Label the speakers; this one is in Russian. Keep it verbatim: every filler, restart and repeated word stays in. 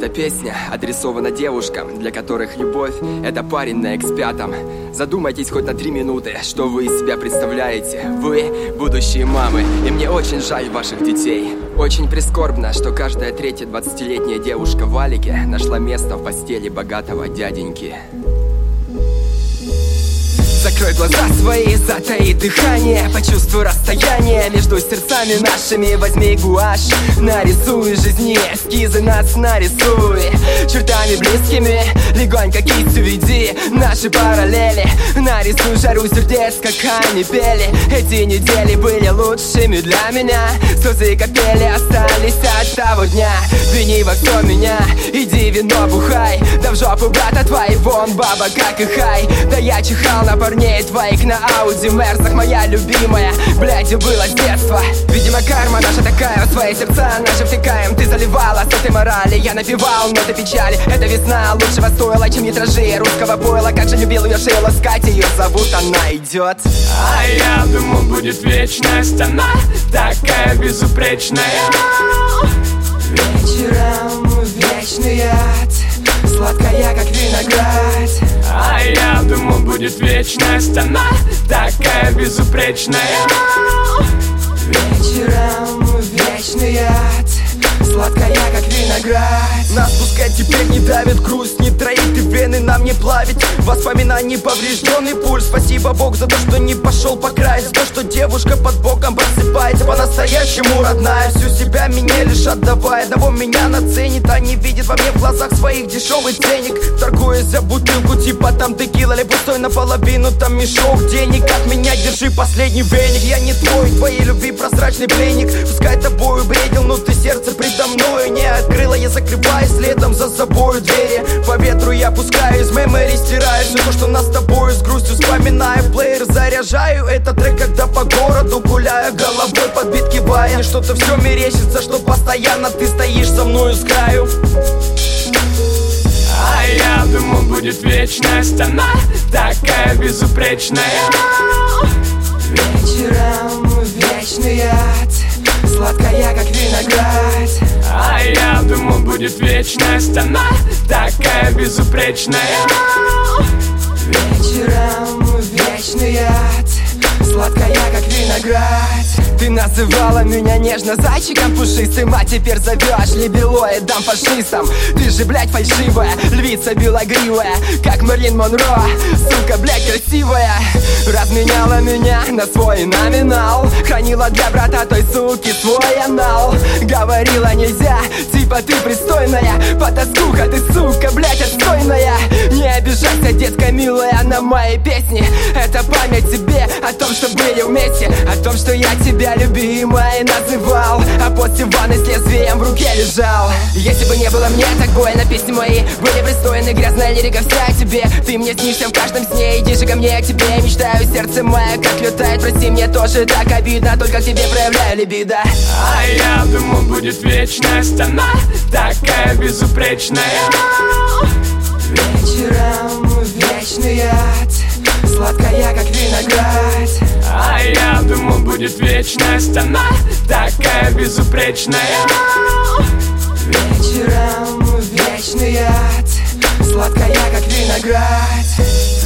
Speaker 1: Эта песня адресована девушкам, для которых любовь — это парень на икс пять. Задумайтесь хоть на три минуты, что вы из себя представляете. Вы — будущие мамы, и мне очень жаль ваших детей. Очень прискорбно, что каждая третья двадцатилетняя девушка в валике нашла место в постели богатого дяденьки. Закрой глаза свои, затаи дыхание, почувствуй расстояние между сердцами нашими. Возьми гуашь, нарисуй жизни эскизы, нас нарисуй чертами близкими, легонько кистью веди наши параллели. Нарисуй жару сердец, как они пели. Эти недели были лучшими для меня. Слезы капели остались от того дня. Вини во все меня, иди вино бухай. Да в жопу брата твоего, он баба как и хай. Да я чихал на парней твоих на Ауди Мерсах, моя любимая, блядь, было с детства. Видимо, карма наша такая, в свои сердца наши втекаем. Ты заливала с этой морали, я напевал ноты печали. Эта весна лучшего стоила, чем витражи русского пойла. Как же любил ее шею ласкать, ее зовут, она идет.
Speaker 2: А я думал, будет вечность, она такая безупречная.
Speaker 1: Вечером вечный ад, сладкая, как виноград.
Speaker 2: А я думал, будет вечность, она такая безупречная.
Speaker 1: Вечером вечный ад, сладкая, как виноград.
Speaker 3: Нас пускай теперь не давит грусть, не троит и вены нам не плавить. Воспоминаний поврежденный пульс. Спасибо Богу за то, что не пошел по краю. За то, что девушка под боком просыпается по-настоящему родная. Всю себя мне лишь отдавая. Одного меня наценит, а не видит во мне в глазах своих дешевый ценник. Торгуясь за бутылку, типа там текила или пустой наполовину, там мешок денег. От меня держи последний веник. Я не твой, твоей любви прозрачный пленник. Пускай тобою бредил, но ты сердце предо мною не открыла. Я закрываю следом за собою двери. По ветру я пускаю, из мемори стираю все то, что нас с тобою с грустью вспоминаю. Плеер заряжаю этот трек, когда по городу гуляю, головой под бит кивая. Мне что-то все мерещится, что постоянно ты стоишь со мною с краю.
Speaker 2: А я думал, будет вечность, она такая безупречная.
Speaker 1: Вечером вечный ад, сладкая, как виноград.
Speaker 2: А я думал, будет вечность, она такая безупречная.
Speaker 1: Вечером вечный ад, сладкая, как виноград. Ты называла меня нежно зайчиком пушистым, а теперь зовешь либелоид дам фашистам. Ты же, блядь, фальшивая, львица белогривая, как Мерлин Монро, сука, блядь, красивая. Разменяла меня на свой номинал, хранила для брата той суки свой анал. Говорила нельзя, типа ты пристойная, потаскуха ты, сука, блядь, отстойная. Не обижайся, детка милая, на мои песни. Это память тебе о том, что были вместе, о том, что я тебя любимой называл, а после ванны с лезвием в руке лежал. Если бы не было мне так больно, песни мои были пристойны, грязная лирика вся о тебе. Ты мне снишься в каждом сне, иди же ко мне, к тебе мечтаю. Сердце мое как летает, прости, мне тоже так обидно, только к тебе проявляю либидо.
Speaker 2: А я думал, будет вечность, она такая безупречная.
Speaker 1: Вечером вечный ад, сладкая, как виноград.
Speaker 2: А я думал, будет вечность, она такая безупречная.
Speaker 1: Вечером вечный ад, сладкая, как виноград.